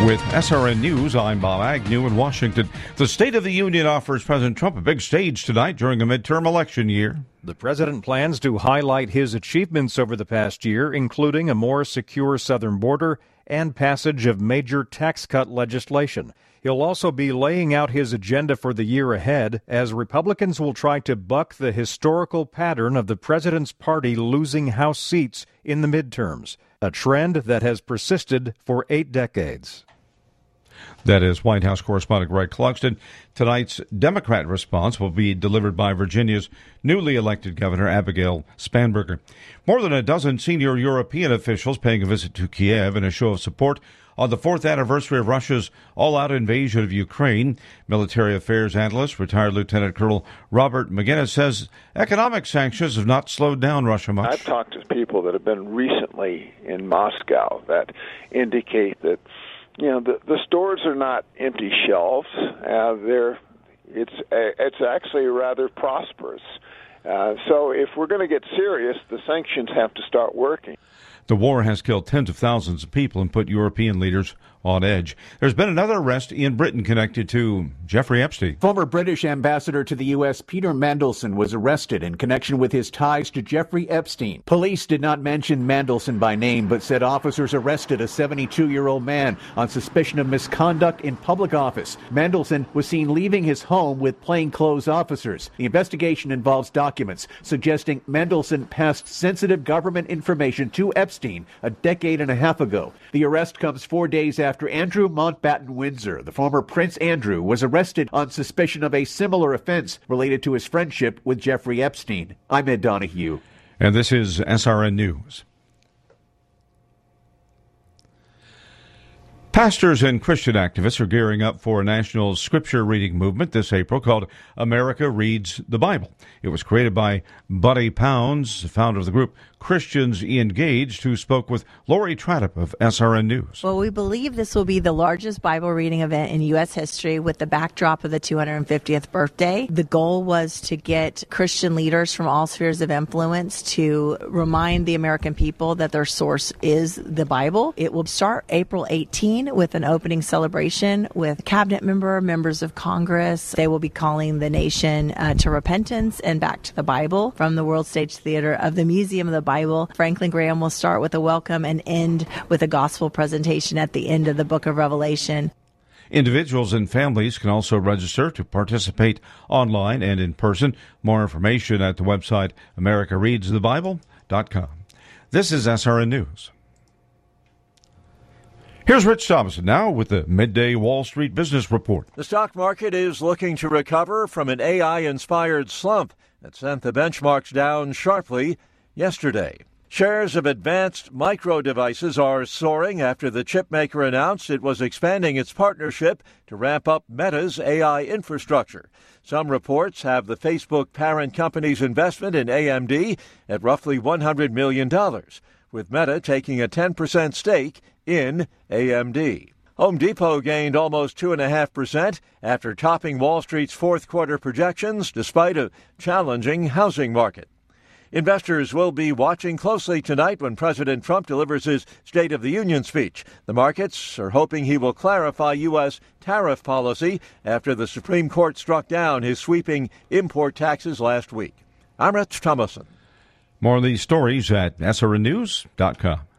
With SRN News, I'm Bob Agnew in Washington. The State of the Union offers President Trump a big stage tonight during a midterm election year. The president plans to highlight his achievements over the past year, including a more secure southern border and passage of major tax cut legislation. He'll also be laying out his agenda for the year ahead, as Republicans will try to buck the historical pattern of the president's party losing House seats in the midterms, a trend that has persisted for 8 decades. That is White House correspondent Greg Clugston. Tonight's Democrat response will be delivered by Virginia's newly elected Governor Abigail Spanberger. More than a dozen senior European officials paying a visit to Kiev in a show of support on the 4th anniversary of Russia's all-out invasion of Ukraine. Military affairs analyst, retired Lieutenant Colonel Robert McGinnis, says economic sanctions have not slowed down Russia much. I've talked to people that have been recently in Moscow that indicate that the stores are not empty shelves. It's actually rather prosperous. So if we're going to get serious, the sanctions have to start working. The war has killed tens of thousands of people and put European leaders on edge. There's been another arrest in Britain connected to Jeffrey Epstein. Former British ambassador to the U.S. Peter Mandelson was arrested in connection with his ties to Jeffrey Epstein. Police did not mention Mandelson by name, but said officers arrested a 72-year-old man on suspicion of misconduct in public office. Mandelson was seen leaving his home with plainclothes officers. The investigation involves documents suggesting Mandelson passed sensitive government information to Epstein a decade and a half ago. The arrest comes 4 days after Andrew Mountbatten-Windsor, the former Prince Andrew, was arrested on suspicion of a similar offense related to his friendship with Jeffrey Epstein. I'm Ed Donahue. And this is SRN News. Pastors and Christian activists are gearing up for a national scripture reading movement this April called America Reads the Bible. It was created by Buddy Pounds, founder of the group Christians Engaged, who spoke with Lori Trattip of SRN News. Well, we believe this will be the largest Bible reading event in U.S. history with the backdrop of the 250th birthday. The goal was to get Christian leaders from all spheres of influence to remind the American people that their source is the Bible. It will start April 18 with an opening celebration with cabinet members of Congress. They will be calling the nation to repentance and back to the Bible from the World Stage Theater of the Museum of the Bible. Franklin Graham will start with a welcome and end with a gospel presentation at the end of the book of Revelation. Individuals and families can also register to participate online and in person. More information at the website americareadsthebible.com. This is SRN News. Here's Rich Thomason now with the Midday Wall Street Business Report. The stock market is looking to recover from an AI-inspired slump that sent the benchmarks down sharply yesterday. Shares of Advanced Micro Devices are soaring after the chipmaker announced it was expanding its partnership to ramp up Meta's AI infrastructure. Some reports have the Facebook parent company's investment in AMD at roughly $100 million, with Meta taking a 10% stake in AMD. Home Depot gained almost 2.5% after topping Wall Street's fourth quarter projections despite a challenging housing market. Investors will be watching closely tonight when President Trump delivers his State of the Union speech. The markets are hoping he will clarify U.S. tariff policy after the Supreme Court struck down his sweeping import taxes last week. I'm Rich Thomason. More of these stories at srnnews.com.